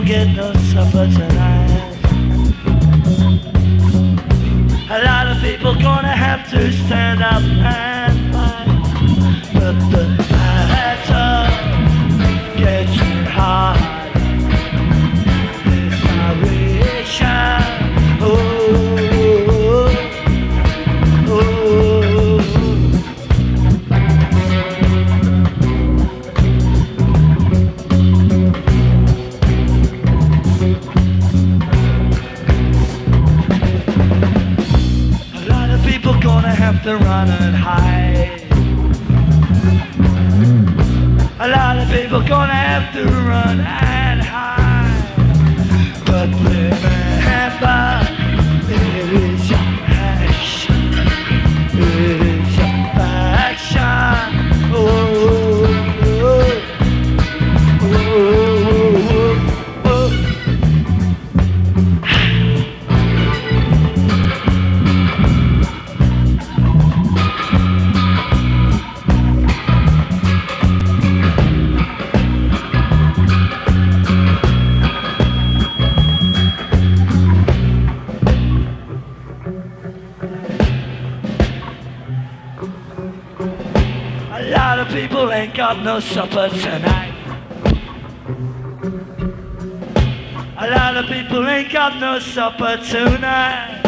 get no supper tonight. A lot of people gonna have to stand up and fight, but the battle gets hard. Desperation, gonna have to run and hide. A lot of people gonna have to run and hide. But remember, it is your passion, it is your passion. A lot of people ain't got no supper tonight. A lot of people ain't got no supper tonight.